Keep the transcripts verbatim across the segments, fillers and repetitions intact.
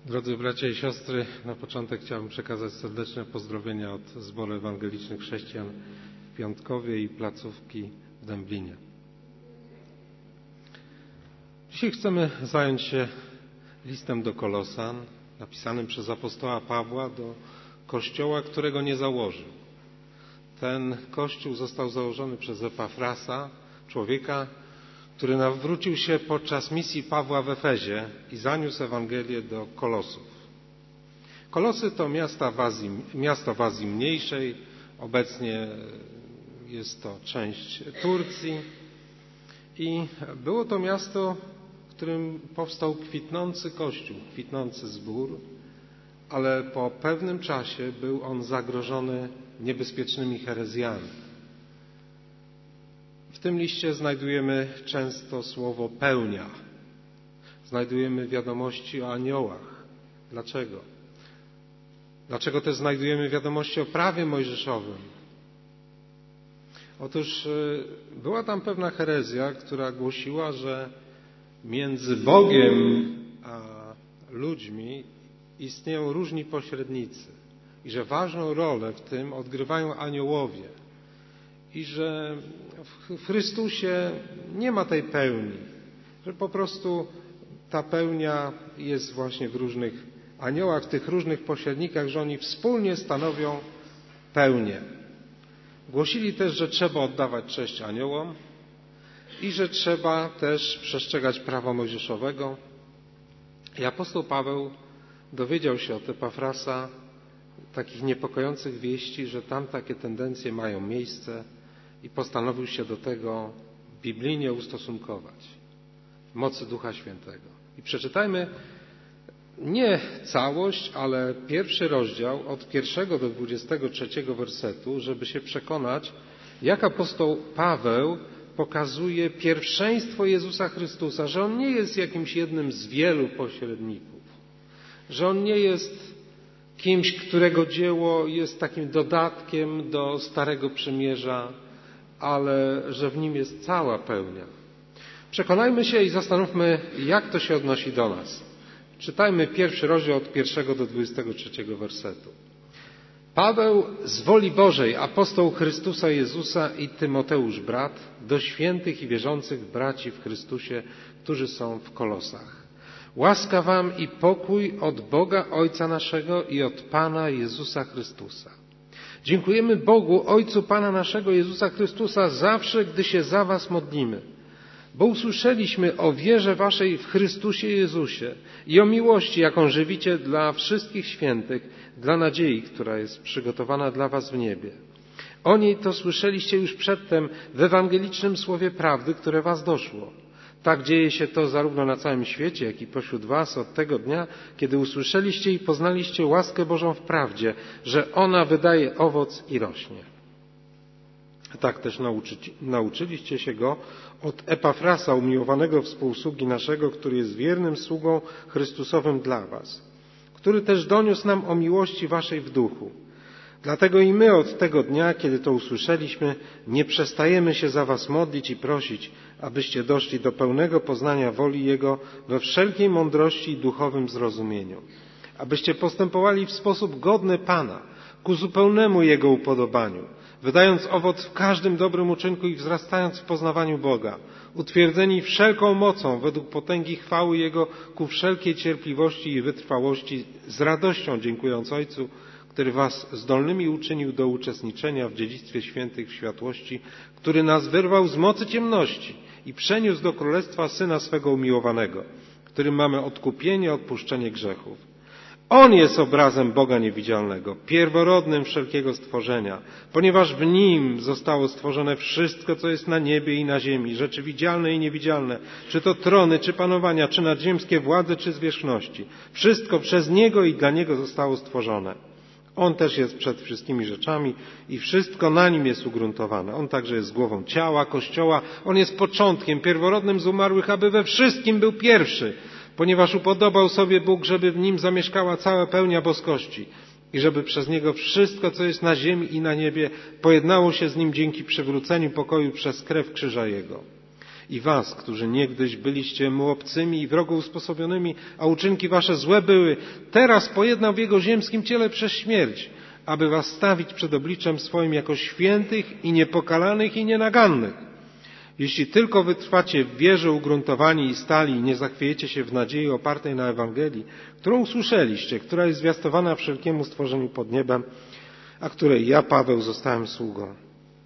Drodzy bracia i siostry, na początek chciałbym przekazać serdeczne pozdrowienia od Zboru Ewangelicznych Chrześcijan w Piątkowie i placówki w Dęblinie. Dzisiaj chcemy zająć się listem do Kolosan, napisanym przez apostoła Pawła do kościoła, którego nie założył. Ten kościół został założony przez Epafrasa, człowieka, który nawrócił się podczas misji Pawła w Efezie i zaniósł Ewangelię do Kolosów. Kolosy to miasta w Azji, miasto w Azji Mniejszej, obecnie jest to część Turcji i było to miasto, w którym powstał kwitnący kościół, kwitnący zbór, ale po pewnym czasie był on zagrożony niebezpiecznymi herezjami. W tym liście znajdujemy często słowo pełnia. Znajdujemy wiadomości o aniołach. Dlaczego? Dlaczego też znajdujemy wiadomości o prawie mojżeszowym? Otóż była tam pewna herezja, która głosiła, że między Bogiem a ludźmi istnieją różni pośrednicy i że ważną rolę w tym odgrywają aniołowie. I że w Chrystusie nie ma tej pełni, że po prostu ta pełnia jest właśnie w różnych aniołach, w tych różnych pośrednikach, że oni wspólnie stanowią pełnię. Głosili też, że trzeba oddawać cześć aniołom i że trzeba też przestrzegać prawa mojżeszowego. I apostoł Paweł dowiedział się od Epafrasa takich niepokojących wieści, że tam takie tendencje mają miejsce i postanowił się do tego biblijnie ustosunkować w mocy Ducha Świętego. I przeczytajmy nie całość, ale pierwszy rozdział od pierwszego do dwudziestego trzeciego wersetu, żeby się przekonać, jak apostoł Paweł pokazuje pierwszeństwo Jezusa Chrystusa, że On nie jest jakimś jednym z wielu pośredników, że On nie jest kimś, którego dzieło jest takim dodatkiem do Starego Przymierza, ale że w Nim jest cała pełnia. Przekonajmy się i zastanówmy, jak to się odnosi do nas. Czytajmy pierwszy rozdział od pierwszego do dwudziestego trzeciego wersetu. Paweł z woli Bożej, apostoł Chrystusa Jezusa i Tymoteusz brat, do świętych i wierzących braci w Chrystusie, którzy są w Kolosach. Łaska wam i pokój od Boga Ojca naszego i od Pana Jezusa Chrystusa. Dziękujemy Bogu, Ojcu Pana naszego Jezusa Chrystusa, zawsze, gdy się za was modlimy, bo usłyszeliśmy o wierze waszej w Chrystusie Jezusie i o miłości, jaką żywicie dla wszystkich świętych, dla nadziei, która jest przygotowana dla was w niebie. O niej to słyszeliście już przedtem w ewangelicznym słowie prawdy, które was doszło. Tak dzieje się to zarówno na całym świecie, jak i pośród was od tego dnia, kiedy usłyszeliście i poznaliście łaskę Bożą w prawdzie, że ona wydaje owoc i rośnie. Tak też nauczyć, nauczyliście się go od Epafrasa, umiłowanego współsługi naszego, który jest wiernym sługą Chrystusowym dla was, który też doniósł nam o miłości waszej w duchu. Dlatego i my od tego dnia, kiedy to usłyszeliśmy, nie przestajemy się za was modlić i prosić, abyście doszli do pełnego poznania woli Jego we wszelkiej mądrości i duchowym zrozumieniu. Abyście postępowali w sposób godny Pana, ku zupełnemu Jego upodobaniu, wydając owoc w każdym dobrym uczynku i wzrastając w poznawaniu Boga, utwierdzeni wszelką mocą według potęgi chwały Jego ku wszelkiej cierpliwości i wytrwałości, z radością dziękując Ojcu, który was zdolnymi uczynił do uczestniczenia w dziedzictwie świętych w światłości, który nas wyrwał z mocy ciemności i przeniósł do królestwa Syna swego umiłowanego, którym mamy odkupienie, odpuszczenie grzechów. On jest obrazem Boga niewidzialnego, pierworodnym wszelkiego stworzenia, ponieważ w Nim zostało stworzone wszystko, co jest na niebie i na ziemi, rzeczy widzialne i niewidzialne, czy to trony, czy panowania, czy nadziemskie władze, czy zwierzchności. Wszystko przez Niego i dla Niego zostało stworzone. On też jest przed wszystkimi rzeczami i wszystko na Nim jest ugruntowane. On także jest głową ciała, Kościoła. On jest początkiem, pierworodnym z umarłych, aby we wszystkim był pierwszy, ponieważ upodobał sobie Bóg, żeby w Nim zamieszkała cała pełnia boskości i żeby przez Niego wszystko, co jest na ziemi i na niebie, pojednało się z Nim dzięki przywróceniu pokoju przez krew krzyża Jego. I was, którzy niegdyś byliście mu obcymi i wrogo usposobionymi, a uczynki wasze złe były, teraz pojednał w jego ziemskim ciele przez śmierć, aby was stawić przed obliczem swoim jako świętych i niepokalanych i nienagannych. Jeśli tylko wytrwacie w wierze ugruntowani i stali i nie zachwiejecie się w nadziei opartej na Ewangelii, którą usłyszeliście, która jest zwiastowana wszelkiemu stworzeniu pod niebem, a której ja, Paweł, zostałem sługą.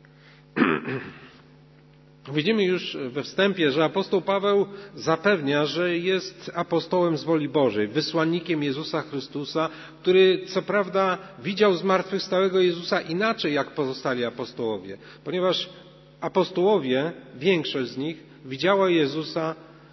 Widzimy już we wstępie, że apostoł Paweł zapewnia, że jest apostołem z woli Bożej, wysłannikiem Jezusa Chrystusa, który co prawda widział zmartwychwstałego Jezusa inaczej jak pozostali apostołowie, ponieważ apostołowie, większość z nich, widziała Jezusa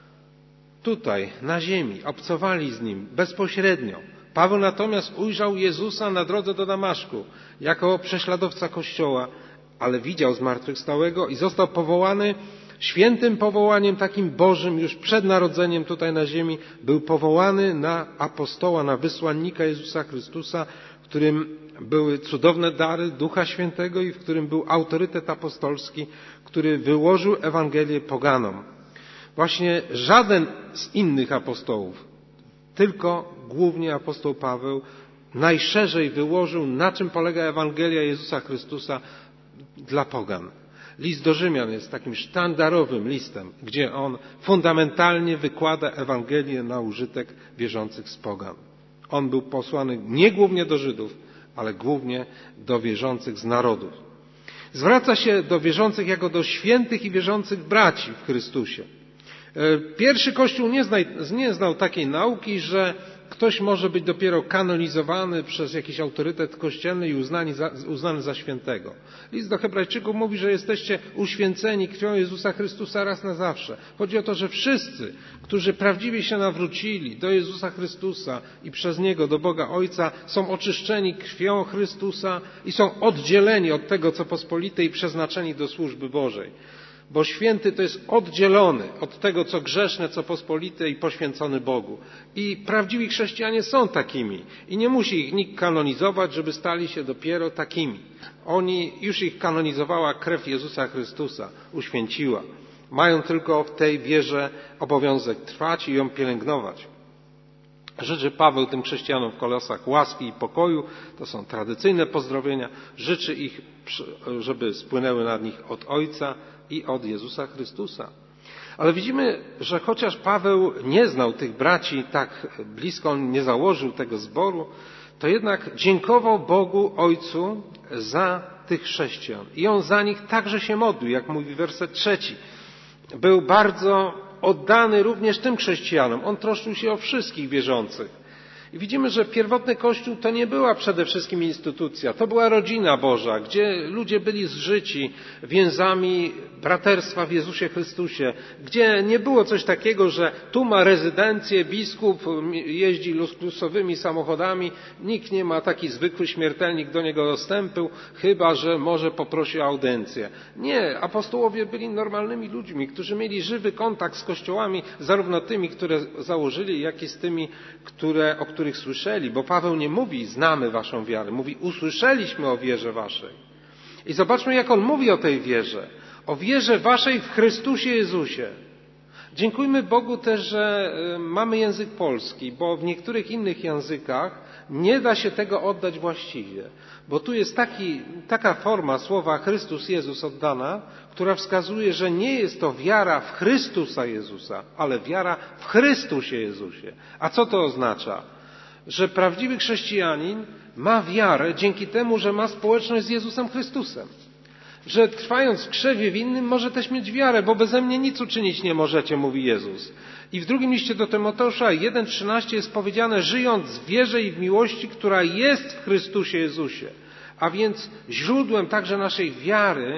tutaj, na ziemi, obcowali z Nim bezpośrednio. Paweł natomiast ujrzał Jezusa na drodze do Damaszku jako prześladowca Kościoła, ale widział zmartwychwstałego i został powołany świętym powołaniem, takim Bożym, już przed narodzeniem tutaj na ziemi, był powołany na apostoła, na wysłannika Jezusa Chrystusa, w którym były cudowne dary Ducha Świętego i w którym był autorytet apostolski, który wyłożył Ewangelię poganom. Właśnie żaden z innych apostołów, tylko głównie apostoł Paweł, najszerzej wyłożył, na czym polega Ewangelia Jezusa Chrystusa dla pogan. List do Rzymian jest takim sztandarowym listem, gdzie on fundamentalnie wykłada Ewangelię na użytek wierzących z pogan. On był posłany nie głównie do Żydów, ale głównie do wierzących z narodów. Zwraca się do wierzących jako do świętych i wierzących braci w Chrystusie. Pierwszy Kościół nie, zna, nie znał takiej nauki, że ktoś może być dopiero kanonizowany przez jakiś autorytet kościelny i uznany za, uznany za świętego. List do Hebrajczyków mówi, że jesteście uświęceni krwią Jezusa Chrystusa raz na zawsze. Chodzi o to, że wszyscy, którzy prawdziwie się nawrócili do Jezusa Chrystusa i przez Niego do Boga Ojca, są oczyszczeni krwią Chrystusa i są oddzieleni od tego, co pospolite i przeznaczeni do służby Bożej. Bo święty to jest oddzielony od tego, co grzeszne, co pospolite i poświęcony Bogu. I prawdziwi chrześcijanie są takimi. I nie musi ich nikt kanonizować, żeby stali się dopiero takimi. Oni, już ich kanonizowała krew Jezusa Chrystusa, uświęciła. Mają tylko w tej wierze obowiązek trwać i ją pielęgnować. Życzy Paweł tym chrześcijanom w Kolosach łaski i pokoju, to są tradycyjne pozdrowienia. Życzy ich, żeby spłynęły nad nich od Ojca i od Jezusa Chrystusa. Ale widzimy, że chociaż Paweł nie znał tych braci tak blisko, on nie założył tego zboru, to jednak dziękował Bogu Ojcu za tych chrześcijan. I on za nich także się modlił, jak mówi werset trzeci. Był bardzo oddany również tym chrześcijanom. On troszczył się o wszystkich wierzących. I widzimy, że pierwotny Kościół to nie była przede wszystkim instytucja, to była rodzina Boża, gdzie ludzie byli zżyci więzami braterstwa w Jezusie Chrystusie, gdzie nie było coś takiego, że tu ma rezydencję biskup, jeździ luksusowymi samochodami, nikt nie ma taki zwykły śmiertelnik do niego dostępu, chyba że może poprosi o audiencję. Nie, apostołowie byli normalnymi ludźmi, którzy mieli żywy kontakt z kościołami, zarówno tymi, które założyli, jak i z tymi, które, o których słyszeli, bo Paweł nie mówi znamy waszą wiarę, mówi usłyszeliśmy o wierze waszej. I zobaczmy, jak on mówi o tej wierze. O wierze waszej w Chrystusie Jezusie. Dziękujmy Bogu też, że mamy język polski, bo w niektórych innych językach nie da się tego oddać właściwie. Bo tu jest taki, taka forma słowa Chrystus Jezus oddana, która wskazuje, że nie jest to wiara w Chrystusa Jezusa, ale wiara w Chrystusie Jezusie. A co to oznacza? Że prawdziwy chrześcijanin ma wiarę dzięki temu, że ma społeczność z Jezusem Chrystusem. Że trwając w krzewie winnym może też mieć wiarę, bo beze mnie nic uczynić nie możecie, mówi Jezus. I w drugim liście do Tymoteusza jeden trzynaście jest powiedziane, żyjąc w wierze i w miłości, która jest w Chrystusie Jezusie. A więc źródłem także naszej wiary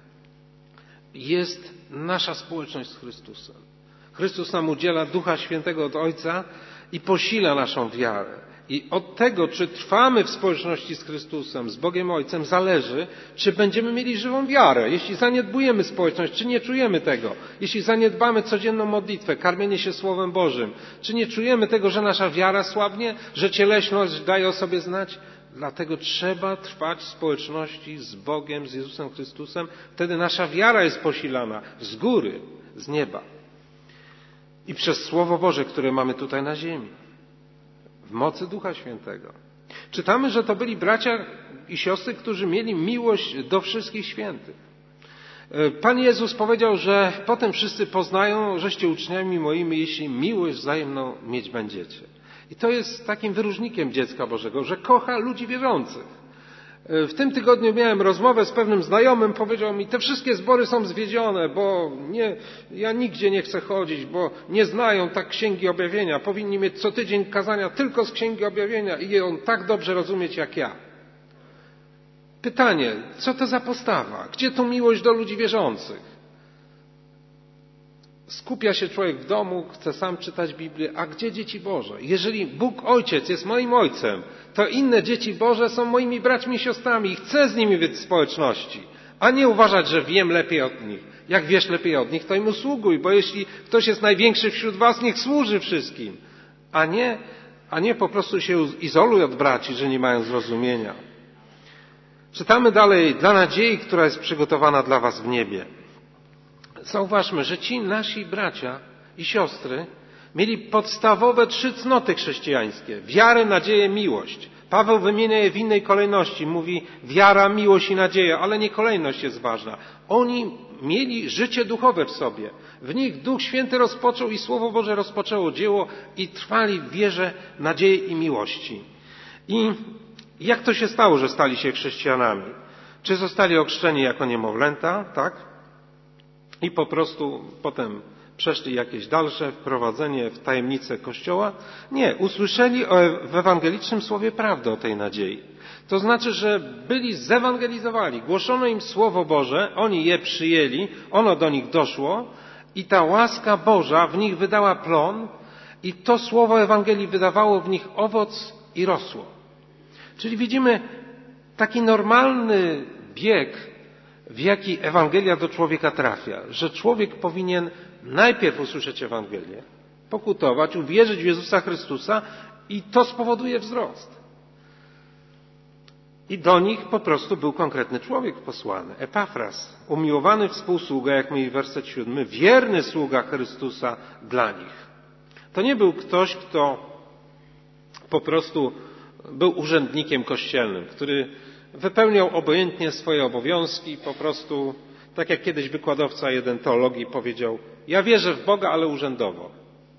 jest nasza społeczność z Chrystusem. Chrystus nam udziela Ducha Świętego od Ojca i posila naszą wiarę. I od tego, czy trwamy w społeczności z Chrystusem, z Bogiem Ojcem, zależy, czy będziemy mieli żywą wiarę. Jeśli zaniedbujemy społeczność, czy nie czujemy tego? Jeśli zaniedbamy codzienną modlitwę, karmienie się Słowem Bożym, czy nie czujemy tego, że nasza wiara słabnie, że cieleśność daje o sobie znać? Dlatego trzeba trwać w społeczności z Bogiem, z Jezusem Chrystusem. Wtedy nasza wiara jest posilana z góry, z nieba i przez Słowo Boże, które mamy tutaj na ziemi, w mocy Ducha Świętego. Czytamy, że to byli bracia i siostry, którzy mieli miłość do wszystkich świętych. Pan Jezus powiedział, że potem wszyscy poznają, żeście uczniami moimi, jeśli miłość wzajemną mieć będziecie. I to jest takim wyróżnikiem dziecka Bożego, że kocha ludzi wierzących. W tym tygodniu miałem rozmowę z pewnym znajomym, powiedział mi, te wszystkie zbory są zwiedzione, bo nie, ja nigdzie nie chcę chodzić, bo nie znają tak Księgi Objawienia. Powinni mieć co tydzień kazania tylko z Księgi Objawienia i je on tak dobrze rozumieć jak ja. Pytanie, co to za postawa? Gdzie tu miłość do ludzi wierzących? Skupia się człowiek w domu, chce sam czytać Biblię, a gdzie dzieci Boże? Jeżeli Bóg Ojciec jest moim Ojcem, to inne dzieci Boże są moimi braćmi i siostrami i chcę z nimi być w społeczności, a nie uważać, że wiem lepiej od nich. Jak wiesz lepiej od nich, to im usługuj, bo jeśli ktoś jest największy wśród was, niech służy wszystkim, a nie, a nie po prostu się izoluj od braci, że nie mają zrozumienia. Czytamy dalej, dla nadziei, która jest przygotowana dla was w niebie. Zauważmy, że ci nasi bracia i siostry mieli podstawowe trzy cnoty chrześcijańskie. Wiarę, nadzieję, miłość. Paweł wymienia je w innej kolejności. Mówi wiara, miłość i nadzieja, ale nie kolejność jest ważna. Oni mieli życie duchowe w sobie. W nich Duch Święty rozpoczął i Słowo Boże rozpoczęło dzieło i trwali w wierze, nadziei i miłości. I jak to się stało, że stali się chrześcijanami? Czy zostali ochrzczeni jako niemowlęta, tak? I po prostu potem przeszli jakieś dalsze wprowadzenie w tajemnicę Kościoła? Nie, usłyszeli w ewangelicznym słowie prawdę o tej nadziei. To znaczy, że byli zewangelizowani, głoszono im Słowo Boże, oni je przyjęli, ono do nich doszło i ta łaska Boża w nich wydała plon i to słowo Ewangelii wydawało w nich owoc i rosło. Czyli widzimy taki normalny bieg, w jaki Ewangelia do człowieka trafia, że człowiek powinien najpierw usłyszeć Ewangelię, pokutować, uwierzyć w Jezusa Chrystusa i to spowoduje wzrost. I do nich po prostu był konkretny człowiek posłany, Epafras, umiłowany współsługa, jak mówi werset siódmy, wierny sługa Chrystusa dla nich. To nie był ktoś, kto po prostu był urzędnikiem kościelnym, który wypełniał obojętnie swoje obowiązki, po prostu, tak jak kiedyś wykładowca jeden teologii powiedział, ja wierzę w Boga, ale urzędowo.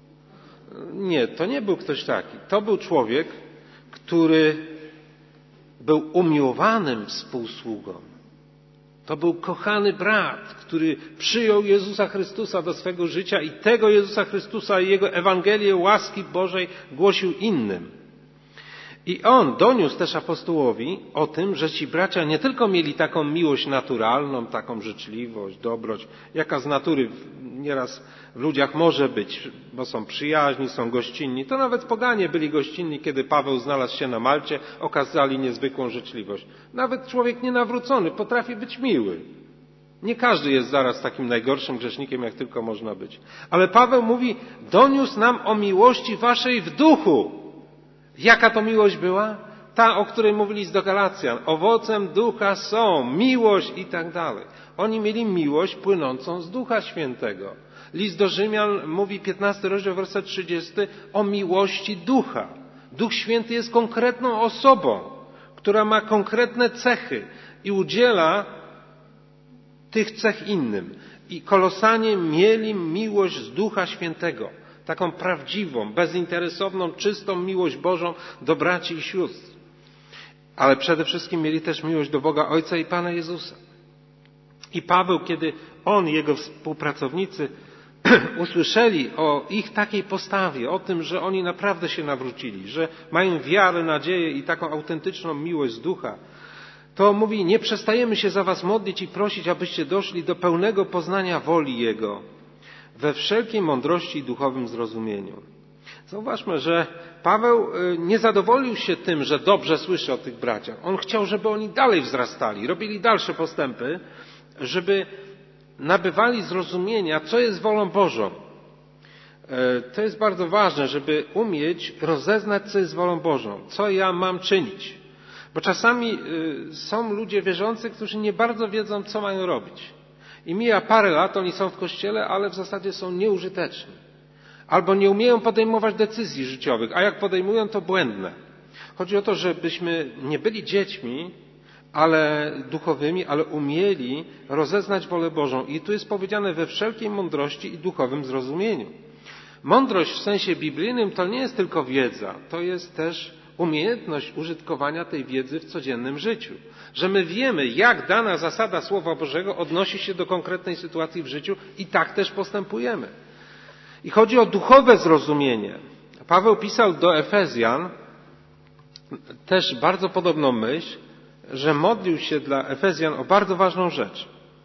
Nie, to nie był ktoś taki. To był człowiek, który był umiłowanym współsługą. To był kochany brat, który przyjął Jezusa Chrystusa do swego życia i tego Jezusa Chrystusa i Jego Ewangelię łaski Bożej głosił innym. I on doniósł też apostołowi o tym, że ci bracia nie tylko mieli taką miłość naturalną, taką życzliwość, dobroć, jaka z natury nieraz w ludziach może być, bo są przyjaźni, są gościnni. To nawet poganie byli gościnni, kiedy Paweł znalazł się na Malcie, okazali niezwykłą życzliwość. Nawet człowiek nienawrócony potrafi być miły. Nie każdy jest zaraz takim najgorszym grzesznikiem, jak tylko można być. Ale Paweł mówi, doniósł nam o miłości waszej w duchu. Jaka to miłość była? Ta, o której mówili do Galacjan. Owocem ducha są miłość i tak dalej. Oni mieli miłość płynącą z Ducha Świętego. List do Rzymian mówi, piętnasty rozdział, werset trzydziesty, o miłości ducha. Duch Święty jest konkretną osobą, która ma konkretne cechy i udziela tych cech innym. I Kolosanie mieli miłość z Ducha Świętego. Taką prawdziwą, bezinteresowną, czystą miłość Bożą do braci i sióstr. Ale przede wszystkim mieli też miłość do Boga Ojca i Pana Jezusa. I Paweł, kiedy on i jego współpracownicy usłyszeli o ich takiej postawie, o tym, że oni naprawdę się nawrócili, że mają wiarę, nadzieję i taką autentyczną miłość z ducha, to mówi, nie przestajemy się za was modlić i prosić, abyście doszli do pełnego poznania woli Jego, we wszelkiej mądrości i duchowym zrozumieniu. Zauważmy, że Paweł nie zadowolił się tym, że dobrze słyszy o tych braciach. On chciał, żeby oni dalej wzrastali, robili dalsze postępy, żeby nabywali zrozumienia, co jest wolą Bożą. To jest bardzo ważne, żeby umieć rozeznać, co jest wolą Bożą, co ja mam czynić. Bo czasami są ludzie wierzący, którzy nie bardzo wiedzą, co mają robić. I mija parę lat, oni są w kościele, ale w zasadzie są nieużyteczni. Albo nie umieją podejmować decyzji życiowych, a jak podejmują, to błędne. Chodzi o to, żebyśmy nie byli dziećmi, ale duchowymi, ale umieli rozeznać wolę Bożą. I tu jest powiedziane we wszelkiej mądrości i duchowym zrozumieniu. Mądrość w sensie biblijnym to nie jest tylko wiedza, to jest też umiejętność użytkowania tej wiedzy w codziennym życiu. Że my wiemy, jak dana zasada Słowa Bożego odnosi się do konkretnej sytuacji w życiu i tak też postępujemy. I chodzi o duchowe zrozumienie. Paweł pisał do Efezjan też bardzo podobną myśl, że modlił się dla Efezjan o bardzo ważną rzecz.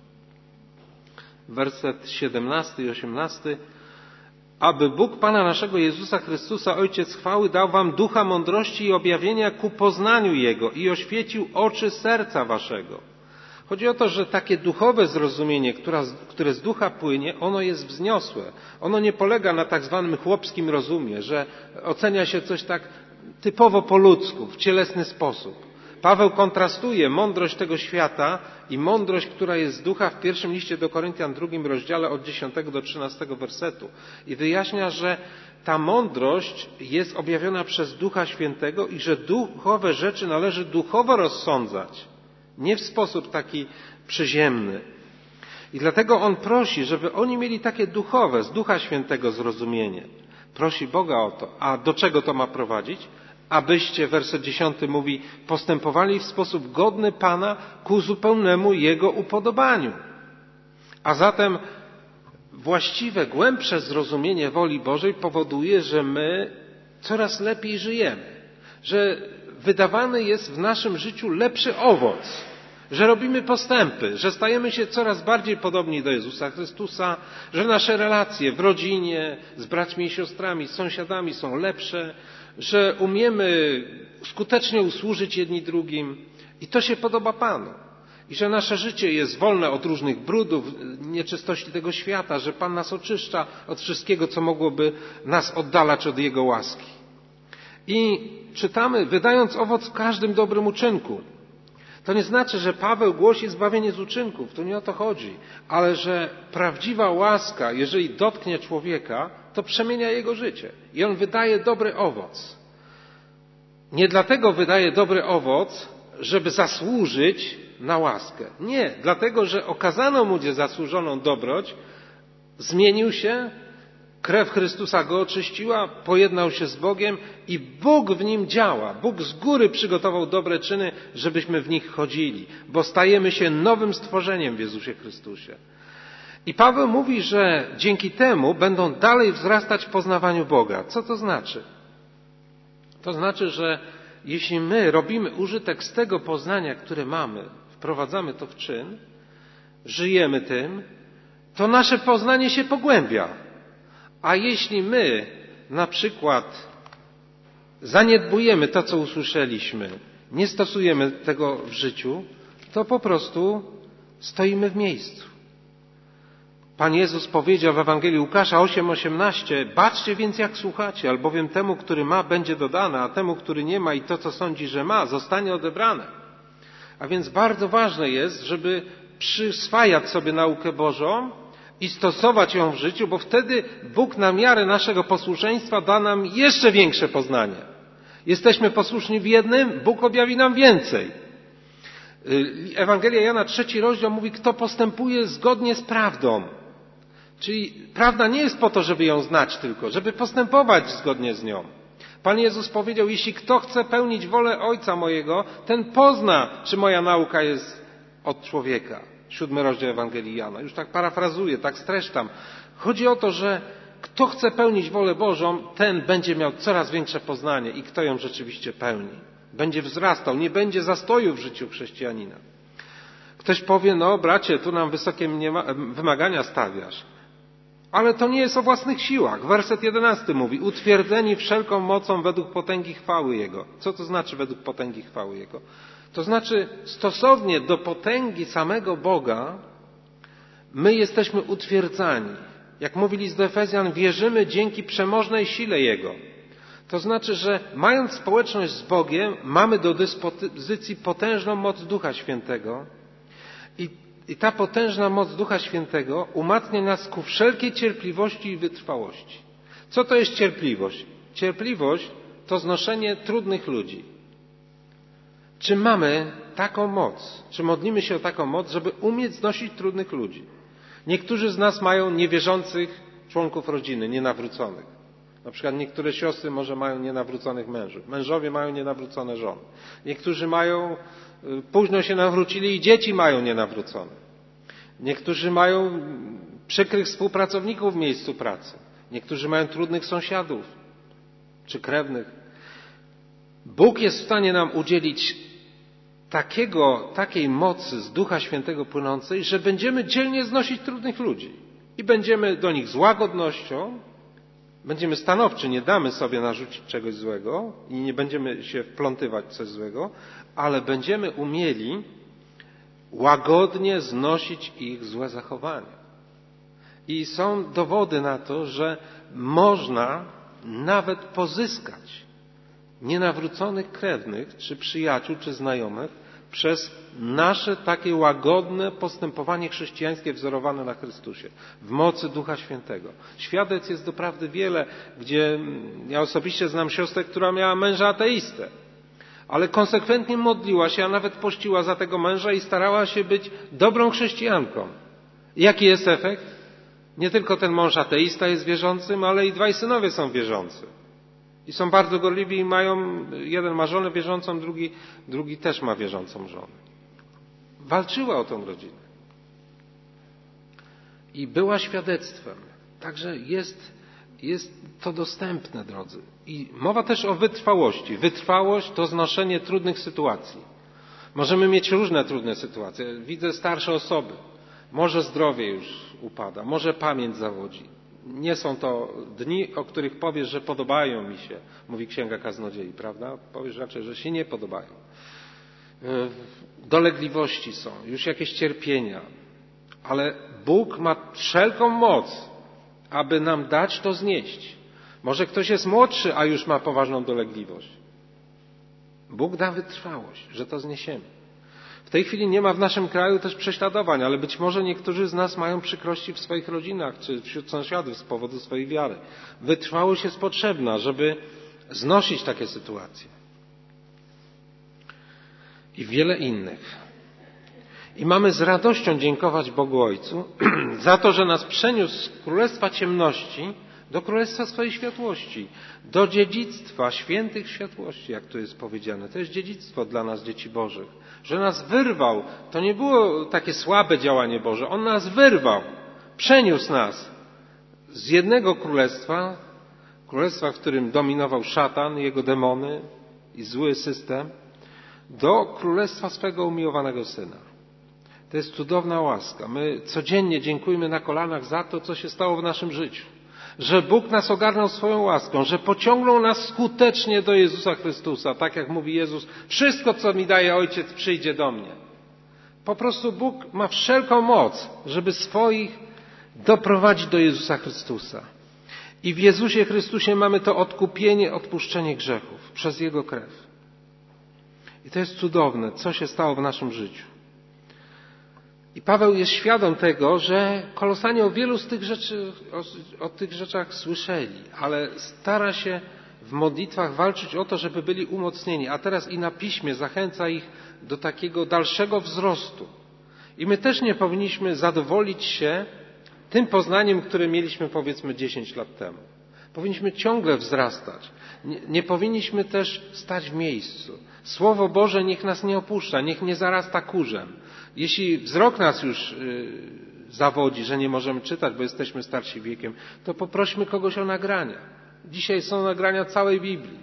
Werset siedemnasty i osiemnasty. Aby Bóg Pana naszego Jezusa Chrystusa, Ojciec chwały, dał wam ducha mądrości i objawienia ku poznaniu Jego i oświecił oczy serca waszego. Chodzi o to, że takie duchowe zrozumienie, które z ducha płynie, ono jest wzniosłe. Ono nie polega na tak zwanym chłopskim rozumie, że ocenia się coś tak typowo po ludzku, w cielesny sposób. Paweł kontrastuje mądrość tego świata i mądrość, która jest z ducha w pierwszym liście do Koryntian, drugim rozdziale od dziesiątego do trzynastego wersetu. I wyjaśnia, że ta mądrość jest objawiona przez Ducha Świętego i że duchowe rzeczy należy duchowo rozsądzać, nie w sposób taki przyziemny. I dlatego on prosi, żeby oni mieli takie duchowe, z Ducha Świętego zrozumienie. Prosi Boga o to. A do czego to ma prowadzić? Abyście, werset dziesiąty mówi, postępowali w sposób godny Pana ku zupełnemu Jego upodobaniu. A zatem właściwe, głębsze zrozumienie woli Bożej powoduje, że my coraz lepiej żyjemy. Że wydawany jest w naszym życiu lepszy owoc. Że robimy postępy, że stajemy się coraz bardziej podobni do Jezusa Chrystusa, że nasze relacje w rodzinie, z braćmi i siostrami, z sąsiadami są lepsze, że umiemy skutecznie usłużyć jedni drugim i to się podoba Panu. I że nasze życie jest wolne od różnych brudów, nieczystości tego świata, że Pan nas oczyszcza od wszystkiego, co mogłoby nas oddalać od Jego łaski. I czytamy, wydając owoc w każdym dobrym uczynku. To nie znaczy, że Paweł głosi zbawienie z uczynków, tu nie o to chodzi, ale że prawdziwa łaska, jeżeli dotknie człowieka, to przemienia jego życie i on wydaje dobry owoc. Nie dlatego wydaje dobry owoc, żeby zasłużyć na łaskę. Nie, dlatego, że okazano mu zasłużoną dobroć, zmienił się, krew Chrystusa go oczyściła, pojednał się z Bogiem i Bóg w nim działa. Bóg z góry przygotował dobre czyny, żebyśmy w nich chodzili, bo stajemy się nowym stworzeniem w Jezusie Chrystusie. I Paweł mówi, że dzięki temu będą dalej wzrastać w poznawaniu Boga. Co to znaczy? To znaczy, że jeśli my robimy użytek z tego poznania, które mamy, wprowadzamy to w czyn, żyjemy tym, to nasze poznanie się pogłębia. A jeśli my na przykład zaniedbujemy to, co usłyszeliśmy, nie stosujemy tego w życiu, to po prostu stoimy w miejscu. Pan Jezus powiedział w Ewangelii Łukasza osiem osiemnaście: baczcie więc jak słuchacie, albowiem temu, który ma, będzie dodane, a temu, który nie ma i to, co sądzi, że ma, zostanie odebrane. A więc bardzo ważne jest, żeby przyswajać sobie naukę Bożą i stosować ją w życiu, bo wtedy Bóg na miarę naszego posłuszeństwa da nam jeszcze większe poznanie. Jesteśmy posłuszni w jednym, Bóg objawi nam więcej. Ewangelia Jana, trzeci rozdział mówi, kto postępuje zgodnie z prawdą. Czyli prawda nie jest po to, żeby ją znać tylko, żeby postępować zgodnie z nią. Pan Jezus powiedział, jeśli kto chce pełnić wolę Ojca mojego, ten pozna, czy moja nauka jest od człowieka. Siódmy rozdział Ewangelii Jana. Już tak parafrazuję, tak streszczam. Chodzi o to, że kto chce pełnić wolę Bożą, ten będzie miał coraz większe poznanie i kto ją rzeczywiście pełni. Będzie wzrastał, nie będzie zastoju w życiu chrześcijanina. Ktoś powie, no bracie, tu nam wysokie wymagania stawiasz. Ale to nie jest o własnych siłach. Werset jedenasty mówi, utwierdzeni wszelką mocą według potęgi chwały Jego. Co to znaczy według potęgi chwały Jego? To znaczy stosownie do potęgi samego Boga my jesteśmy utwierdzani. Jak mówi list do Efezjan, wierzymy dzięki przemożnej sile Jego. To znaczy, że mając społeczność z Bogiem, mamy do dyspozycji potężną moc Ducha Świętego i I ta potężna moc Ducha Świętego umacnia nas ku wszelkiej cierpliwości i wytrwałości. Co to jest cierpliwość? Cierpliwość to znoszenie trudnych ludzi. Czy mamy taką moc? Czy modlimy się o taką moc, żeby umieć znosić trudnych ludzi? Niektórzy z nas mają niewierzących członków rodziny, nienawróconych. Na przykład niektóre siostry może mają nienawróconych mężów. Mężowie mają nienawrócone żony. Niektórzy mają, późno się nawrócili i dzieci mają nienawrócone. Niektórzy mają przykrych współpracowników w miejscu pracy. Niektórzy mają trudnych sąsiadów czy krewnych. Bóg jest w stanie nam udzielić takiego, takiej mocy z Ducha Świętego płynącej, że będziemy dzielnie znosić trudnych ludzi i będziemy do nich z łagodnością, będziemy stanowczy, nie damy sobie narzucić czegoś złego i nie będziemy się wplątywać w coś złego, ale będziemy umieli łagodnie znosić ich złe zachowania. I są dowody na to, że można nawet pozyskać nienawróconych krewnych, czy przyjaciół, czy znajomych przez nasze takie łagodne postępowanie chrześcijańskie wzorowane na Chrystusie, w mocy Ducha Świętego. Świadectw jest doprawdy wiele, gdzie ja osobiście znam siostrę, która miała męża ateistę, ale konsekwentnie modliła się, a nawet pościła za tego męża i starała się być dobrą chrześcijanką. I jaki jest efekt? Nie tylko ten mąż ateista jest wierzącym, ale i dwaj synowie są wierzący. I są bardzo gorliwi i mają, jeden ma żonę wierzącą, drugi, drugi też ma wierzącą żonę. Walczyła o tą rodzinę. I była świadectwem. Także jest, jest to dostępne, drodzy. I mowa też o wytrwałości. Wytrwałość to znoszenie trudnych sytuacji. Możemy mieć różne trudne sytuacje. Widzę starsze osoby. Może zdrowie już upada, może pamięć zawodzi. Nie są to dni, o których powiesz, że podobają mi się, mówi Księga Kaznodziei, prawda? Powiesz raczej, że się nie podobają. Dolegliwości są, już jakieś cierpienia, ale Bóg ma wszelką moc, aby nam dać to znieść. Może ktoś jest młodszy, a już ma poważną dolegliwość. Bóg da wytrwałość, że to zniesiemy. W tej chwili nie ma w naszym kraju też prześladowań, ale być może niektórzy z nas mają przykrości w swoich rodzinach czy wśród sąsiadów z powodu swojej wiary. Wytrwałość jest potrzebna, żeby znosić takie sytuacje. I wiele innych. I mamy z radością dziękować Bogu Ojcu za to, że nas przeniósł z królestwa ciemności do królestwa swojej światłości, do dziedzictwa świętych światłości, jak tu jest powiedziane. To jest dziedzictwo dla nas, dzieci Bożych. Że nas wyrwał, to nie było takie słabe działanie Boże. On nas wyrwał, przeniósł nas z jednego królestwa, królestwa, w którym dominował szatan, jego demony i zły system, do królestwa swego umiłowanego Syna. To jest cudowna łaska. My codziennie dziękujemy na kolanach za to, co się stało w naszym życiu. Że Bóg nas ogarnął swoją łaską, że pociągnął nas skutecznie do Jezusa Chrystusa. Tak jak mówi Jezus, wszystko, co mi daje Ojciec, przyjdzie do mnie. Po prostu Bóg ma wszelką moc, żeby swoich doprowadzić do Jezusa Chrystusa. I w Jezusie Chrystusie mamy to odkupienie, odpuszczenie grzechów przez Jego krew. I to jest cudowne, co się stało w naszym życiu. I Paweł jest świadom tego, że Kolosanie o wielu z tych rzeczy, o, o tych rzeczach słyszeli, ale stara się w modlitwach walczyć o to, żeby byli umocnieni. A teraz i na piśmie zachęca ich do takiego dalszego wzrostu. I my też nie powinniśmy zadowolić się tym poznaniem, które mieliśmy powiedzmy dziesięć lat temu. Powinniśmy ciągle wzrastać. Nie, nie powinniśmy też stać w miejscu. Słowo Boże niech nas nie opuszcza, niech nie zarasta kurzem. Jeśli wzrok nas już yy, zawodzi, że nie możemy czytać, bo jesteśmy starsi wiekiem, to poprośmy kogoś o nagrania. Dzisiaj są nagrania całej Biblii.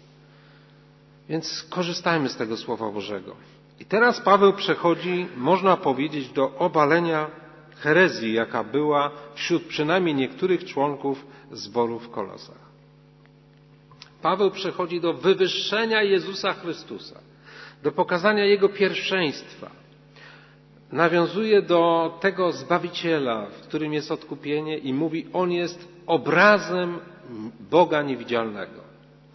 Więc korzystajmy z tego Słowa Bożego. I teraz Paweł przechodzi, można powiedzieć, do obalenia herezji, jaka była wśród przynajmniej niektórych członków zboru w Kolosach. Paweł przechodzi do wywyższenia Jezusa Chrystusa, do pokazania Jego pierwszeństwa. Nawiązuje do tego Zbawiciela, w którym jest odkupienie i mówi, On jest obrazem Boga niewidzialnego.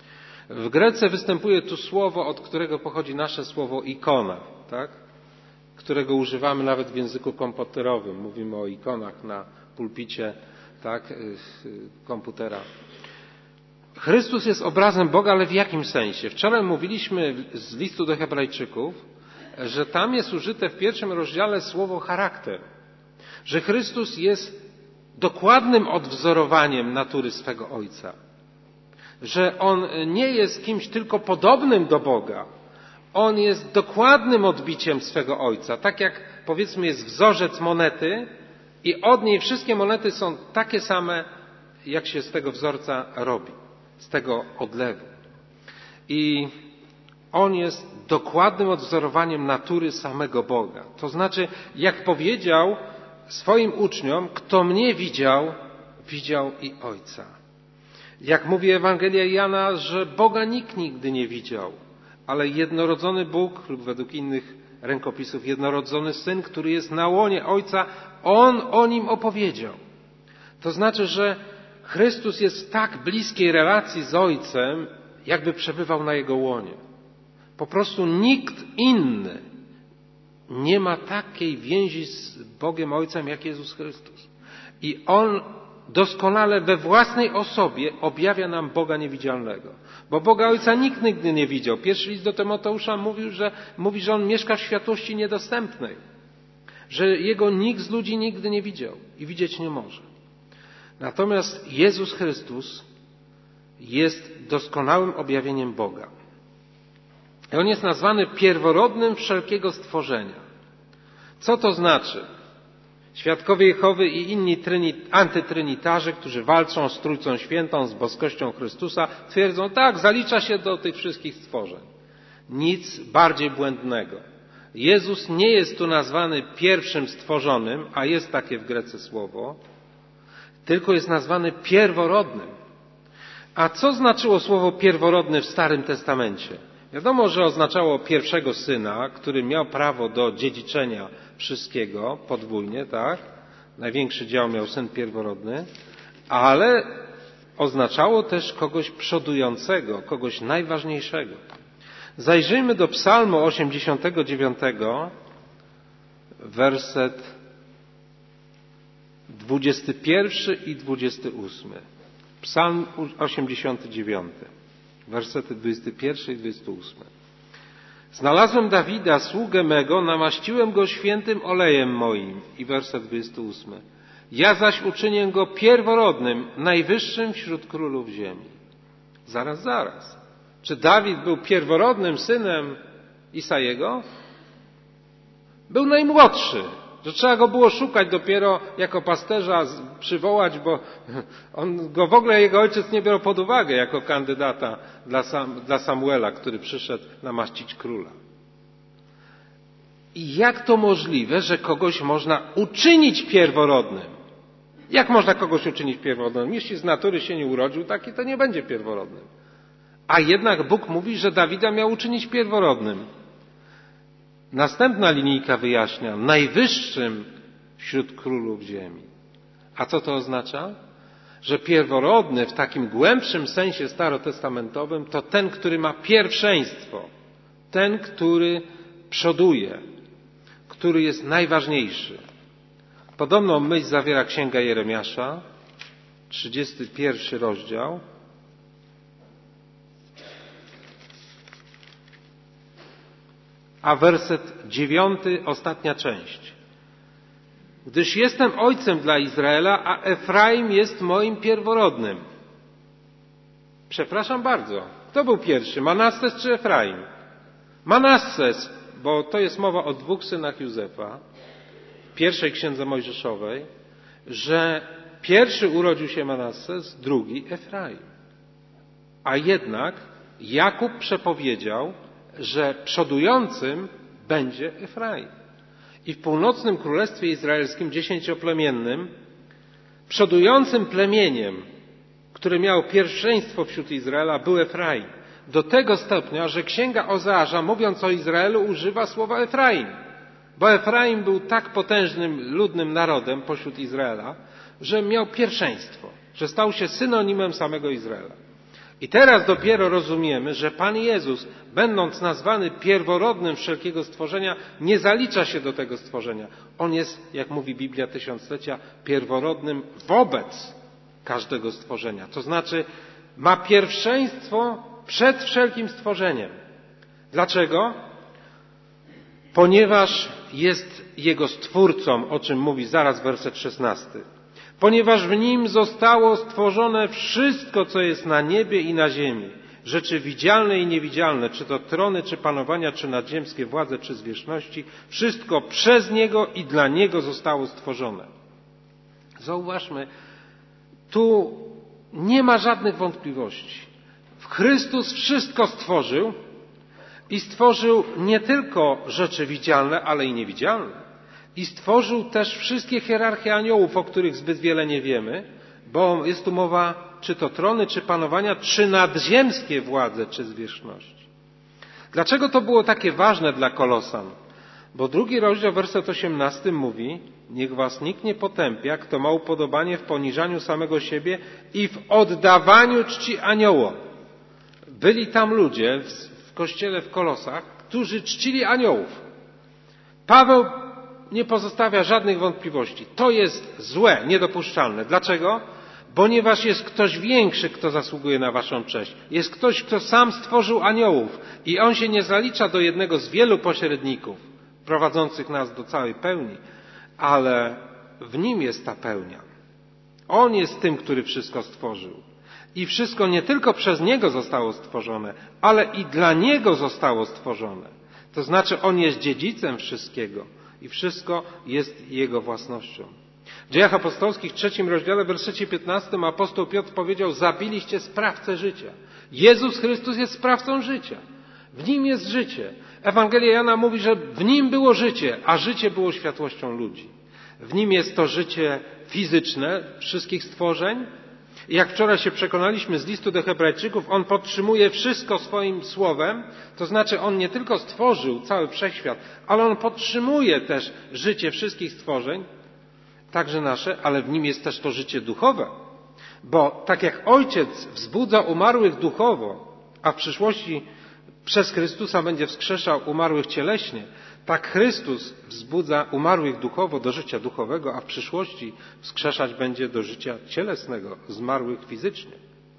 W Grece występuje tu słowo, od którego pochodzi nasze słowo ikona, tak? którego używamy nawet w języku komputerowym. Mówimy o ikonach na pulpicie, tak, komputera. Chrystus jest obrazem Boga, ale w jakim sensie? Wczoraj mówiliśmy z listu do Hebrajczyków, że tam jest użyte w pierwszym rozdziale słowo charakter. Że Chrystus jest dokładnym odwzorowaniem natury swego Ojca. Że On nie jest kimś tylko podobnym do Boga. On jest dokładnym odbiciem swego Ojca. Tak jak, powiedzmy, jest wzorzec monety i od niej wszystkie monety są takie same, jak się z tego wzorca robi, z tego odlewu. I On jest dokładnym odwzorowaniem natury samego Boga. To znaczy, jak powiedział swoim uczniom, kto mnie widział, widział i Ojca. Jak mówi Ewangelia Jana, że Boga nikt nigdy nie widział, ale jednorodzony Bóg, lub według innych rękopisów jednorodzony Syn, który jest na łonie Ojca, On o Nim opowiedział. To znaczy, że Chrystus jest w tak bliskiej relacji z Ojcem, jakby przebywał na Jego łonie. Po prostu nikt inny nie ma takiej więzi z Bogiem Ojcem jak Jezus Chrystus. I On doskonale we własnej osobie objawia nam Boga niewidzialnego. Bo Boga Ojca nikt nigdy nie widział. Pierwszy list do Tymoteusza mówił, że, mówi, że On mieszka w światłości niedostępnej. Że Jego nikt z ludzi nigdy nie widział i widzieć nie może. Natomiast Jezus Chrystus jest doskonałym objawieniem Boga. I On jest nazwany pierworodnym wszelkiego stworzenia. Co to znaczy? Świadkowie Jehowy i inni tryni, antytrynitarze, którzy walczą z Trójcą Świętą, z boskością Chrystusa, twierdzą, tak, zalicza się do tych wszystkich stworzeń. Nic bardziej błędnego. Jezus nie jest tu nazwany pierwszym stworzonym, a jest takie w Grece słowo, tylko jest nazwany pierworodnym. A co znaczyło słowo pierworodny w Starym Testamencie? Wiadomo, że oznaczało pierwszego syna, który miał prawo do dziedziczenia wszystkiego podwójnie, tak? Największy dział miał syn pierworodny, ale oznaczało też kogoś przodującego, kogoś najważniejszego. Zajrzyjmy do Psalmu osiemdziesiątego dziewiątego, werset dwudziesty pierwszy i dwudziesty ósmy. Psalm osiemdziesiąty dziewiąty, wersety dwudziesty pierwszy i dwudziesty ósmy. Znalazłem Dawida, sługę mego, namaściłem go świętym olejem moim. I werset dwudziesty ósmy. Ja zaś uczynię go pierworodnym, najwyższym wśród królów ziemi. Zaraz, zaraz. Czy Dawid był pierworodnym synem Isajego? Był najmłodszy, że trzeba go było szukać dopiero jako pasterza, przywołać, bo on go w ogóle jego ojciec nie brał pod uwagę jako kandydata dla, Sam, dla Samuela, który przyszedł namaścić króla. I jak to możliwe, że kogoś można uczynić pierworodnym? Jak można kogoś uczynić pierworodnym? Jeśli z natury się nie urodził taki, to nie będzie pierworodnym. A jednak Bóg mówi, że Dawida miał uczynić pierworodnym. Następna linijka wyjaśnia, najwyższym wśród królów ziemi. A co to oznacza? Że pierworodny w takim głębszym sensie starotestamentowym to ten, który ma pierwszeństwo. Ten, który przoduje, który jest najważniejszy. Podobną myśl zawiera Księga Jeremiasza, trzydziesty pierwszy rozdział. A werset dziewiąty, ostatnia część. Gdyż jestem ojcem dla Izraela, a Efraim jest moim pierworodnym. Przepraszam bardzo. Kto był pierwszy? Manasses czy Efraim? Manasses, bo to jest mowa o dwóch synach Józefa, w pierwszej księdze mojżeszowej, że pierwszy urodził się Manasses, drugi Efraim. A jednak Jakub przepowiedział, że przodującym będzie Efraim. I w północnym królestwie izraelskim dziesięcioplemiennym przodującym plemieniem, które miało pierwszeństwo wśród Izraela, był Efraim. Do tego stopnia, że księga Ozeasza, mówiąc o Izraelu, używa słowa Efraim. Bo Efraim był tak potężnym, ludnym narodem pośród Izraela, że miał pierwszeństwo, że stał się synonimem samego Izraela. I teraz dopiero rozumiemy, że Pan Jezus, będąc nazwany pierworodnym wszelkiego stworzenia, nie zalicza się do tego stworzenia. On jest, jak mówi Biblia Tysiąclecia, pierworodnym wobec każdego stworzenia. To znaczy ma pierwszeństwo przed wszelkim stworzeniem. Dlaczego? Ponieważ jest Jego Stwórcą, o czym mówi zaraz werset szesnasty. Ponieważ w Nim zostało stworzone wszystko, co jest na niebie i na ziemi. Rzeczy widzialne i niewidzialne, czy to trony, czy panowania, czy nadziemskie władze, czy zwierzchności. Wszystko przez Niego i dla Niego zostało stworzone. Zauważmy, tu nie ma żadnych wątpliwości. Chrystus wszystko stworzył i stworzył nie tylko rzeczy widzialne, ale i niewidzialne. I stworzył też wszystkie hierarchie aniołów, o których zbyt wiele nie wiemy, bo jest tu mowa czy to trony, czy panowania, czy nadziemskie władze, czy zwierzchności. Dlaczego to było takie ważne dla Kolosan? Bo drugi rozdział, werset osiemnasty mówi: niech was nikt nie potępia, kto ma upodobanie w poniżaniu samego siebie i w oddawaniu czci aniołom. Byli tam ludzie w kościele w Kolosach, którzy czcili aniołów. Paweł nie pozostawia żadnych wątpliwości. To jest złe, niedopuszczalne. Dlaczego? Ponieważ jest ktoś większy, kto zasługuje na waszą cześć. Jest ktoś, kto sam stworzył aniołów i on się nie zalicza do jednego z wielu pośredników prowadzących nas do całej pełni, ale w nim jest ta pełnia. On jest tym, który wszystko stworzył. I wszystko nie tylko przez Niego zostało stworzone, ale i dla Niego zostało stworzone. To znaczy On jest dziedzicem wszystkiego i wszystko jest Jego własnością. W Dziejach Apostolskich, w trzecim rozdziale, w wersecie piętnastym apostoł Piotr powiedział: zabiliście sprawcę życia. Jezus Chrystus jest sprawcą życia. W Nim jest życie. Ewangelia Jana mówi, że w Nim było życie, a życie było światłością ludzi. W Nim jest to życie fizyczne wszystkich stworzeń. I jak wczoraj się przekonaliśmy z listu do Hebrajczyków, On podtrzymuje wszystko swoim słowem, to znaczy On nie tylko stworzył cały wszechświat, ale On podtrzymuje też życie wszystkich stworzeń, także nasze, ale w Nim jest też to życie duchowe. Bo tak jak Ojciec wzbudza umarłych duchowo, a w przyszłości przez Chrystusa będzie wskrzeszał umarłych cieleśnie, tak Chrystus wzbudza umarłych duchowo do życia duchowego, a w przyszłości wskrzeszać będzie do życia cielesnego, zmarłych fizycznie.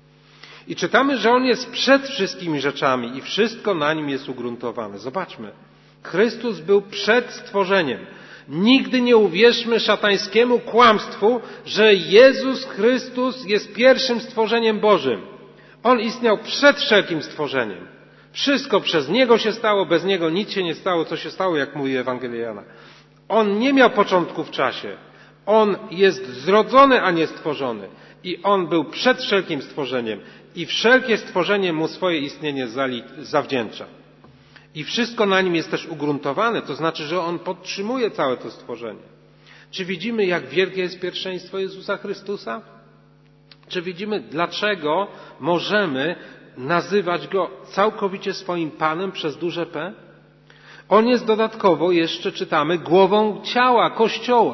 I czytamy, że On jest przed wszystkimi rzeczami i wszystko na Nim jest ugruntowane. Zobaczmy, Chrystus był przed stworzeniem. Nigdy nie uwierzmy szatańskiemu kłamstwu, że Jezus Chrystus jest pierwszym stworzeniem Bożym. On istniał przed wszelkim stworzeniem. Wszystko przez Niego się stało, bez Niego nic się nie stało, co się stało, jak mówi Ewangelia Jana. On nie miał początku w czasie. On jest zrodzony, a nie stworzony. I On był przed wszelkim stworzeniem. I wszelkie stworzenie Mu swoje istnienie zawdzięcza. I wszystko na Nim jest też ugruntowane, to znaczy, że On podtrzymuje całe to stworzenie. Czy widzimy, jak wielkie jest pierwszeństwo Jezusa Chrystusa? Czy widzimy, dlaczego możemy nazywać Go całkowicie swoim Panem przez duże P? On jest dodatkowo, jeszcze czytamy, głową ciała, Kościoła.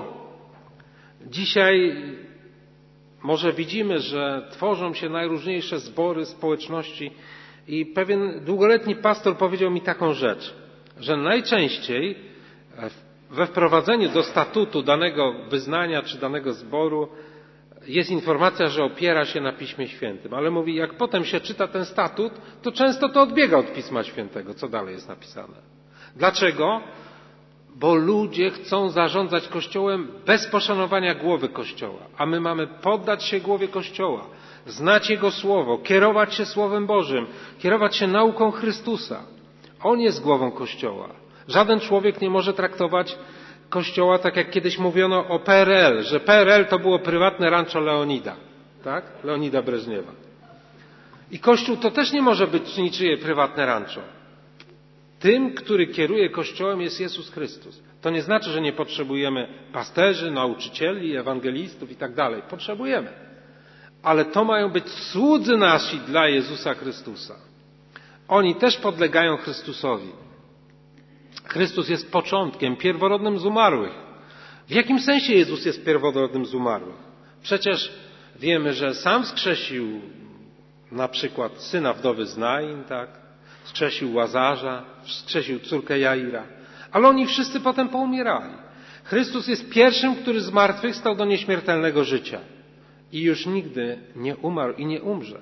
Dzisiaj może widzimy, że tworzą się najróżniejsze zbory, społeczności i pewien długoletni pastor powiedział mi taką rzecz, że najczęściej we wprowadzeniu do statutu danego wyznania czy danego zboru jest informacja, że opiera się na Piśmie Świętym. Ale mówi, jak potem się czyta ten statut, to często to odbiega od Pisma Świętego, co dalej jest napisane. Dlaczego? Bo ludzie chcą zarządzać Kościołem bez poszanowania głowy Kościoła. A my mamy poddać się głowie Kościoła, znać Jego Słowo, kierować się Słowem Bożym, kierować się nauką Chrystusa. On jest głową Kościoła. Żaden człowiek nie może traktować Kościoła tak jak kiedyś mówiono o P R L, że P R L to było prywatne rancho Leonida, tak? Leonida Breżniewa. I Kościół to też nie może być niczyje prywatne rancho. Tym, który kieruje Kościołem, jest Jezus Chrystus. To nie znaczy, że nie potrzebujemy pasterzy, nauczycieli, ewangelistów i tak dalej. Potrzebujemy. Ale to mają być słudzy nasi dla Jezusa Chrystusa. Oni też podlegają Chrystusowi. Chrystus jest początkiem, pierworodnym z umarłych. W jakim sensie Jezus jest pierworodnym z umarłych? Przecież wiemy, że sam wskrzesił Na przykład syna wdowy z Nain, tak? Wskrzesił Łazarza, wskrzesił córkę Jaira. Ale oni wszyscy potem poumierali. Chrystus jest pierwszym, który z martwych stał do nieśmiertelnego życia. I już nigdy nie umarł i nie umrze.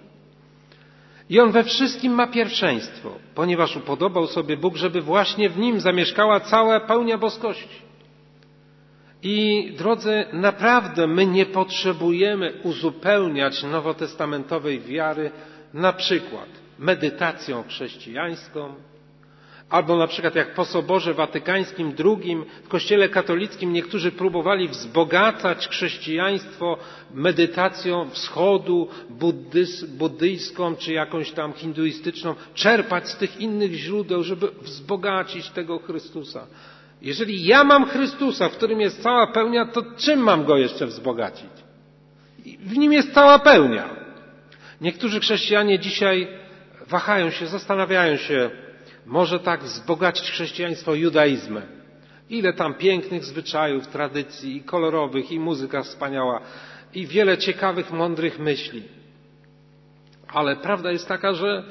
I On we wszystkim ma pierwszeństwo, ponieważ upodobał sobie Bóg, żeby właśnie w Nim zamieszkała cała pełnia boskości. I drodzy, naprawdę my nie potrzebujemy uzupełniać nowotestamentowej wiary na przykład medytacją chrześcijańską, albo na przykład jak po Soborze Watykańskim drugim w Kościele katolickim niektórzy próbowali wzbogacać chrześcijaństwo medytacją wschodu, buddys, buddyjską czy jakąś tam hinduistyczną, czerpać z tych innych źródeł, żeby wzbogacić tego Chrystusa. Jeżeli ja mam Chrystusa, w którym jest cała pełnia, to czym mam Go jeszcze wzbogacić? W Nim jest cała pełnia. Niektórzy chrześcijanie dzisiaj wahają się, zastanawiają się, może tak wzbogacić chrześcijaństwo judaizmem. Ile tam pięknych zwyczajów, tradycji i kolorowych, i muzyka wspaniała, i wiele ciekawych, mądrych myśli. Ale prawda jest taka, że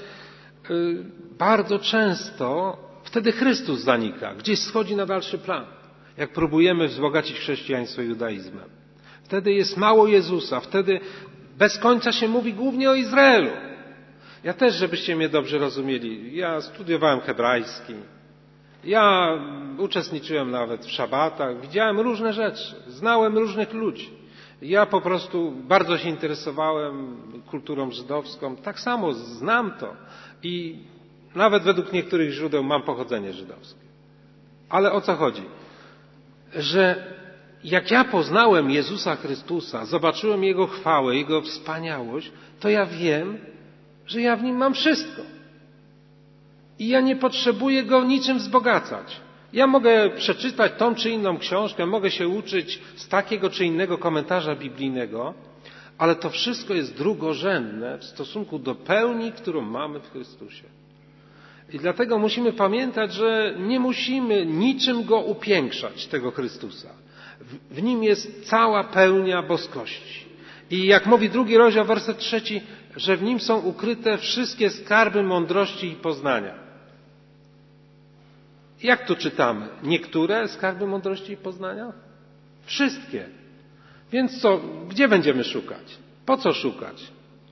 bardzo często wtedy Chrystus zanika, gdzieś schodzi na dalszy plan, jak próbujemy wzbogacić chrześcijaństwo judaizmem. Wtedy jest mało Jezusa, wtedy bez końca się mówi głównie o Izraelu. Ja też, żebyście mnie dobrze rozumieli, ja studiowałem hebrajski, ja uczestniczyłem nawet w szabatach, widziałem różne rzeczy, znałem różnych ludzi. Ja po prostu bardzo się interesowałem kulturą żydowską, tak samo znam to i nawet według niektórych źródeł mam pochodzenie żydowskie. Ale o co chodzi? Że jak ja poznałem Jezusa Chrystusa, zobaczyłem Jego chwałę, Jego wspaniałość, to ja wiem, że ja w Nim mam wszystko. I ja nie potrzebuję Go niczym wzbogacać. Ja mogę przeczytać tą czy inną książkę, mogę się uczyć z takiego czy innego komentarza biblijnego, ale to wszystko jest drugorzędne w stosunku do pełni, którą mamy w Chrystusie. I dlatego musimy pamiętać, że nie musimy niczym Go upiększać, tego Chrystusa. W, w Nim jest cała pełnia boskości. I jak mówi drugi rozdział, werset trzeci, że w Nim są ukryte wszystkie skarby mądrości i poznania. Jak tu czytamy? Niektóre skarby mądrości i poznania? Wszystkie. Więc co? Gdzie będziemy szukać? Po co szukać?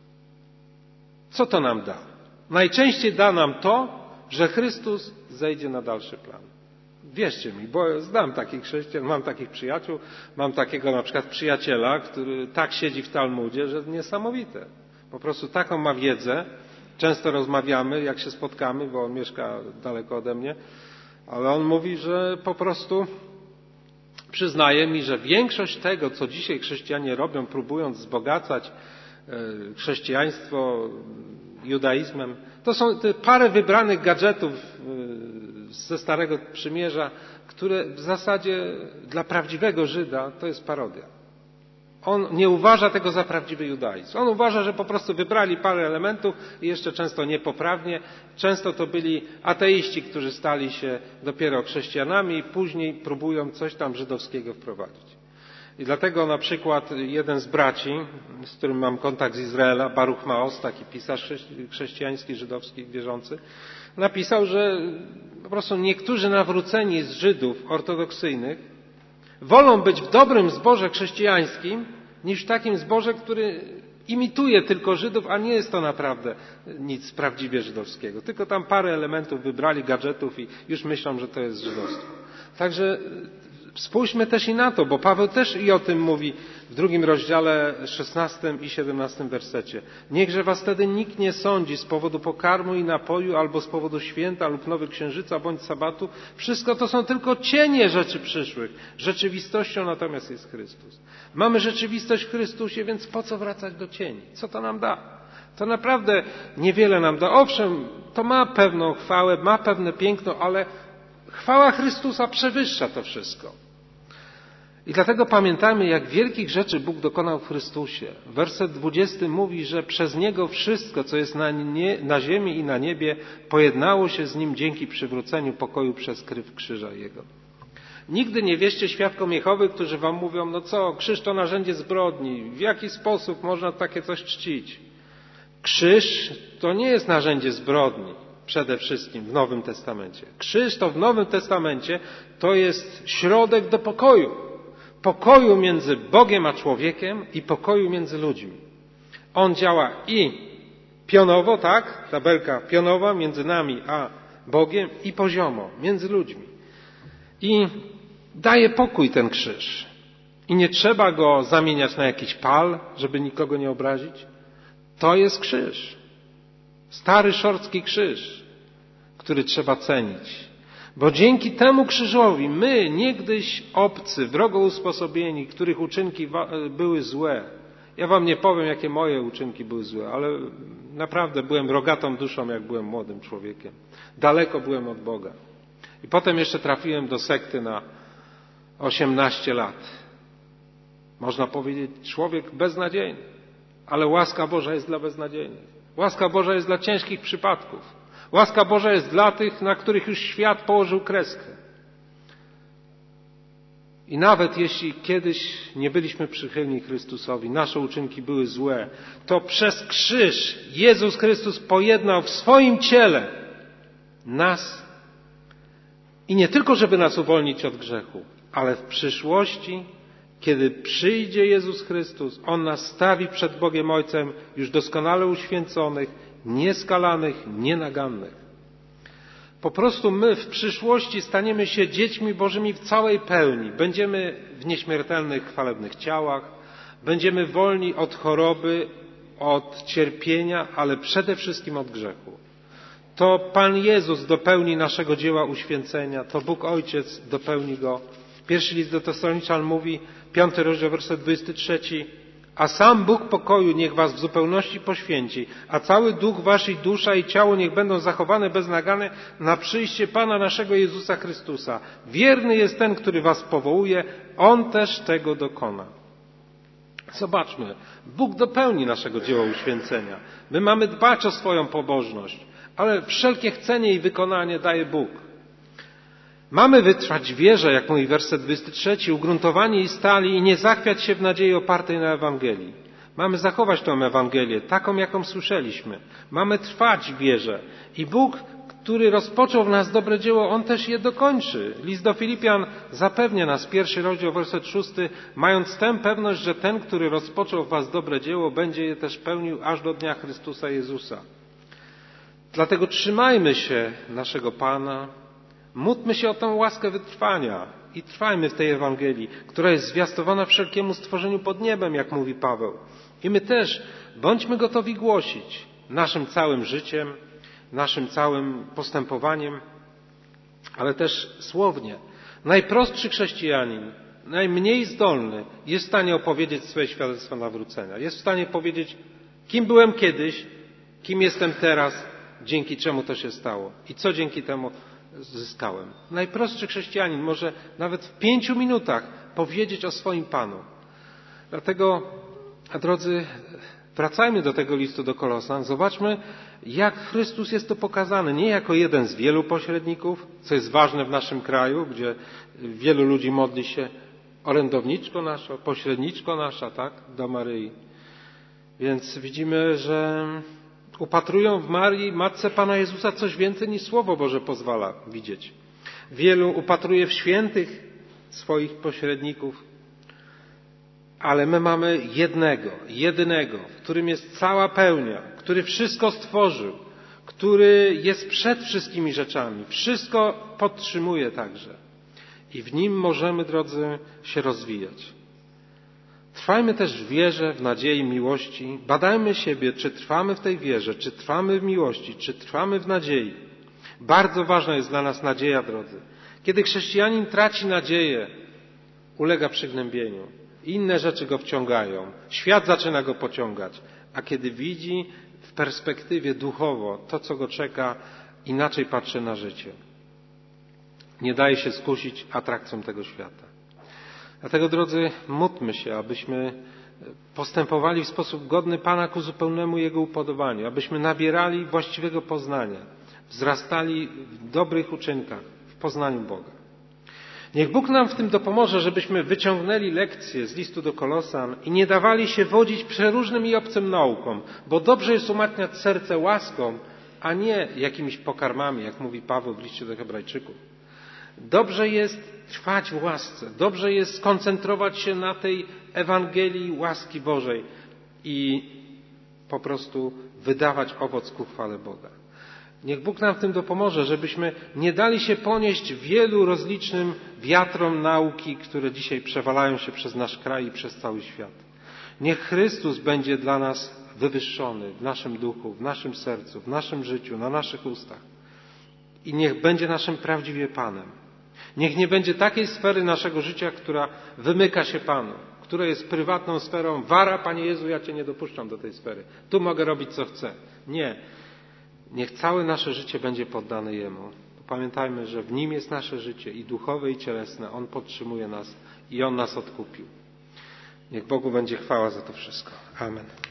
Co to nam da? Najczęściej da nam to, że Chrystus zejdzie na dalszy plan. Wierzcie mi, bo znam takich chrześcijan, mam takich przyjaciół, mam takiego na przykład przyjaciela, który tak siedzi w Talmudzie, że niesamowite. Po prostu taką ma wiedzę. Często rozmawiamy, jak się spotkamy, bo on mieszka daleko ode mnie, ale on mówi, że po prostu przyznaje mi, że większość tego, co dzisiaj chrześcijanie robią, próbując wzbogacać chrześcijaństwo judaizmem, to są te parę wybranych gadżetów ze Starego Przymierza, które w zasadzie dla prawdziwego Żyda to jest parodia. On nie uważa tego za prawdziwy judaizm. On uważa, że po prostu wybrali parę elementów i jeszcze często niepoprawnie. Często to byli ateiści, którzy stali się dopiero chrześcijanami i później próbują coś tam żydowskiego wprowadzić. I dlatego na przykład jeden z braci, z którym mam kontakt z Izraela, Baruch Maos, taki pisarz chrześcijański, żydowski, wierzący, napisał, że po prostu niektórzy nawróceni z Żydów ortodoksyjnych wolą być w dobrym zborze chrześcijańskim niż w takim zborze, który imituje tylko Żydów, a nie jest to naprawdę nic prawdziwie żydowskiego. Tylko tam parę elementów wybrali, gadżetów i już myślą, że to jest żydostwo. Także spójrzmy też i na to, bo Paweł też i o tym mówi w drugim rozdziale, szesnastym i siedemnastym wersecie. Niechże was wtedy nikt nie sądzi z powodu pokarmu i napoju, albo z powodu święta lub nowy księżyca, bądź sabatu. Wszystko to są tylko cienie rzeczy przyszłych. Rzeczywistością natomiast jest Chrystus. Mamy rzeczywistość w Chrystusie, więc po co wracać do cieni? Co to nam da? To naprawdę niewiele nam da. Owszem, to ma pewną chwałę, ma pewne piękno, ale chwała Chrystusa przewyższa to wszystko. I dlatego pamiętajmy, jak wielkich rzeczy Bóg dokonał w Chrystusie. Werset dwudziesty mówi, że przez Niego wszystko, co jest na, nie, na ziemi i na niebie, pojednało się z Nim dzięki przywróceniu pokoju przez krew krzyża Jego. Nigdy nie wierzcie świadkom Jehowy, którzy wam mówią, no co, krzyż to narzędzie zbrodni, w jaki sposób można takie coś czcić? Krzyż to nie jest narzędzie zbrodni przede wszystkim w Nowym Testamencie. Krzyż to w Nowym Testamencie to jest środek do pokoju. Pokoju między Bogiem a człowiekiem i pokoju między ludźmi. On działa i pionowo, tak? Tabelka pionowa między nami a Bogiem i poziomo między ludźmi. I daje pokój ten krzyż. I nie trzeba go zamieniać na jakiś pal, żeby nikogo nie obrazić. To jest krzyż. Stary, szorstki krzyż, który trzeba cenić. Bo dzięki temu krzyżowi my, niegdyś obcy, wrogo usposobieni, których uczynki były złe. Ja wam nie powiem, jakie moje uczynki były złe, ale naprawdę byłem rogatą duszą, jak byłem młodym człowiekiem. Daleko byłem od Boga. I potem jeszcze trafiłem do sekty na osiemnaście lat. Można powiedzieć, człowiek beznadziejny. Ale łaska Boża jest dla beznadziejnych. Łaska Boża jest dla ciężkich przypadków. Łaska Boża jest dla tych, na których już świat położył kreskę. I nawet jeśli kiedyś nie byliśmy przychylni Chrystusowi, nasze uczynki były złe, to przez krzyż Jezus Chrystus pojednał w swoim ciele nas i nie tylko, żeby nas uwolnić od grzechu, ale w przyszłości, kiedy przyjdzie Jezus Chrystus, On nas stawi przed Bogiem Ojcem już doskonale uświęconych, nieskalanych, nienagannych. Po prostu my w przyszłości staniemy się dziećmi Bożymi w całej pełni. Będziemy w nieśmiertelnych, chwalebnych ciałach, będziemy wolni od choroby, od cierpienia, ale przede wszystkim od grzechu. To Pan Jezus dopełni naszego dzieła uświęcenia, to Bóg Ojciec dopełni go. Pierwszy list do Tesaloniczan mówi, piąty rozdział, werset dwudziesty trzeci. A sam Bóg pokoju niech was w zupełności poświęci, a cały duch wasz i dusza i ciało niech będą zachowane bez nagany na przyjście Pana naszego Jezusa Chrystusa. Wierny jest ten, który was powołuje, On też tego dokona. Zobaczmy, Bóg dopełni naszego dzieła uświęcenia. My mamy dbać o swoją pobożność, ale wszelkie chcenie i wykonanie daje Bóg. Mamy wytrwać w wierze, jak mówi werset dwudziesty trzeci, ugruntowani i stali i nie zachwiać się w nadziei opartej na Ewangelii. Mamy zachować tę Ewangelię, taką jaką słyszeliśmy. Mamy trwać w wierze i Bóg, który rozpoczął w nas dobre dzieło, On też je dokończy. List do Filipian zapewnia nas, pierwszy rozdział, werset szósty, mając tę pewność, że ten, który rozpoczął w was dobre dzieło, będzie je też pełnił aż do dnia Chrystusa Jezusa. Dlatego trzymajmy się naszego Pana, módlmy się o tę łaskę wytrwania i trwajmy w tej Ewangelii, która jest zwiastowana wszelkiemu stworzeniu pod niebem, jak mówi Paweł. I my też bądźmy gotowi głosić naszym całym życiem, naszym całym postępowaniem, ale też słownie. Najprostszy chrześcijanin, najmniej zdolny jest w stanie opowiedzieć swoje świadectwo nawrócenia. Jest w stanie powiedzieć, kim byłem kiedyś, kim jestem teraz, dzięki czemu to się stało i co dzięki temu zyskałem. Najprostszy chrześcijanin może nawet w pięciu minutach powiedzieć o swoim Panu. Dlatego, drodzy, wracajmy do tego listu do Kolosan. Zobaczmy, jak Chrystus jest to pokazany. Nie jako jeden z wielu pośredników, co jest ważne w naszym kraju, gdzie wielu ludzi modli się orędowniczko nasza, pośredniczko nasza, tak, do Maryi. Więc widzimy, że upatrują w Marii, Matce Pana Jezusa, coś więcej niż Słowo Boże pozwala widzieć. Wielu upatruje w świętych swoich pośredników, ale my mamy jednego, jedynego, w którym jest cała pełnia, który wszystko stworzył, który jest przed wszystkimi rzeczami, wszystko podtrzymuje także. I w Nim możemy, drodzy, się rozwijać. Trwajmy też w wierze, w nadziei, miłości. Badajmy siebie, czy trwamy w tej wierze, czy trwamy w miłości, czy trwamy w nadziei. Bardzo ważna jest dla nas nadzieja, drodzy. Kiedy chrześcijanin traci nadzieję, ulega przygnębieniu. Inne rzeczy go wciągają. Świat zaczyna go pociągać. A kiedy widzi w perspektywie duchowo to, co go czeka, inaczej patrzy na życie. Nie daje się skusić atrakcją tego świata. Dlatego, drodzy, módlmy się, abyśmy postępowali w sposób godny Pana ku zupełnemu Jego upodobaniu, abyśmy nabierali właściwego poznania, wzrastali w dobrych uczynkach, w poznaniu Boga. Niech Bóg nam w tym dopomoże, żebyśmy wyciągnęli lekcje z listu do Kolosan i nie dawali się wodzić przeróżnym i obcym naukom, bo dobrze jest umacniać serce łaską, a nie jakimiś pokarmami, jak mówi Paweł w liście do Hebrajczyków. Dobrze jest trwać w łasce, dobrze jest skoncentrować się na tej Ewangelii łaski Bożej i po prostu wydawać owoc ku chwale Boga. Niech Bóg nam w tym dopomoże, żebyśmy nie dali się ponieść wielu rozlicznym wiatrom nauki, które dzisiaj przewalają się przez nasz kraj i przez cały świat. Niech Chrystus będzie dla nas wywyższony w naszym duchu, w naszym sercu, w naszym życiu, na naszych ustach. I niech będzie naszym prawdziwie Panem. Niech nie będzie takiej sfery naszego życia, która wymyka się Panu, która jest prywatną sferą. Wara, Panie Jezu, ja Cię nie dopuszczam do tej sfery. Tu mogę robić, co chcę. Nie. Niech całe nasze życie będzie poddane Jemu. Pamiętajmy, że w Nim jest nasze życie i duchowe, i cielesne. On podtrzymuje nas i On nas odkupił. Niech Bogu będzie chwała za to wszystko. Amen.